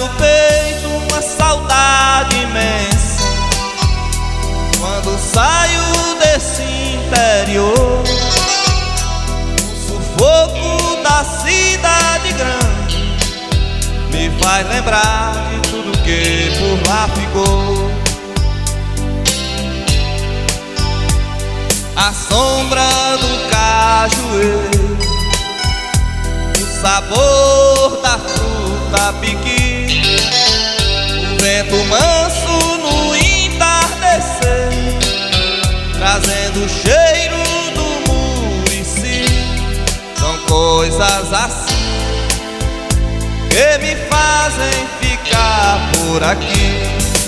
no peito uma saudade imensa. Quando saio desse interior, o sufoco da cidade grande me faz lembrar de tudo que por lá ficou. A sombra do cajueiro, o sabor da fruta piqui, o vento manso no entardecer, trazendo o cheiro do murici. São coisas assim que me fazem ficar por aqui.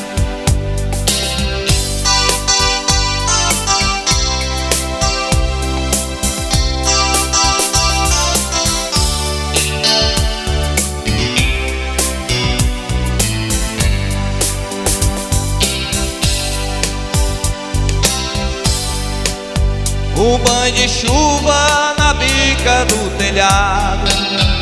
Um banho de chuva na bica do telhado,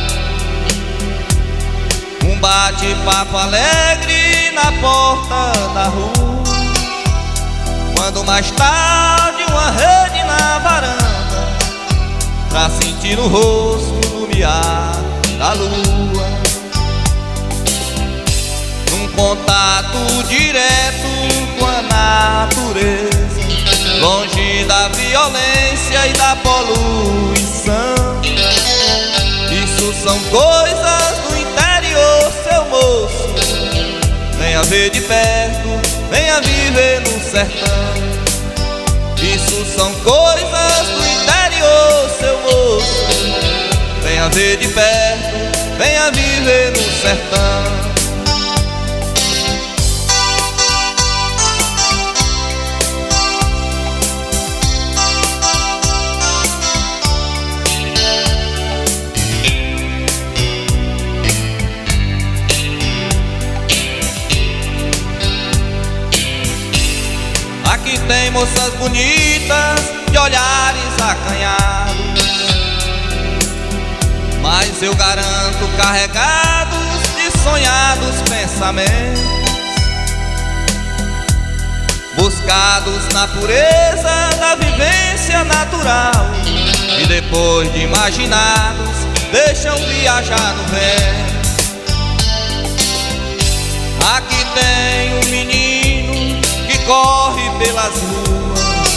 um bate-papo alegre na porta da rua, quando mais tarde uma rede na varanda, pra sentir no rosto o lumiar da lua. Num contato direto com a natureza, longe da violência e da poluição. Isso são coisas do interior, seu moço. Venha ver de perto, venha viver no sertão. Isso são coisas do interior, seu moço. Venha ver de perto, venha viver no sertão. Aqui tem moças bonitas de olhares acanhados, mas eu garanto carregados de sonhados pensamentos, buscados na pureza da vivência natural, e depois de imaginados deixam viajar no vento. Aqui tem um menino que corre pelas ruas,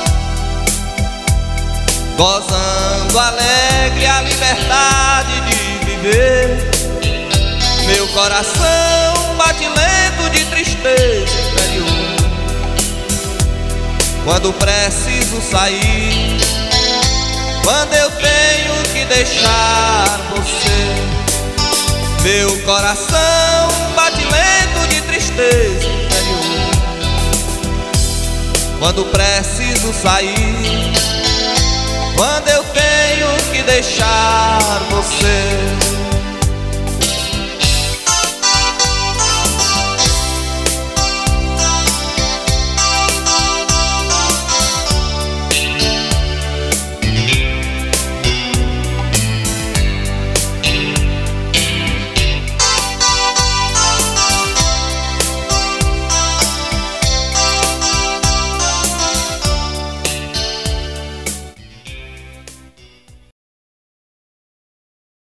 gozando alegre a liberdade de viver. Meu coração bate lento de tristeza interior quando preciso sair, quando eu tenho que deixar você. Meu coração bate lento de tristeza interior quando preciso sair,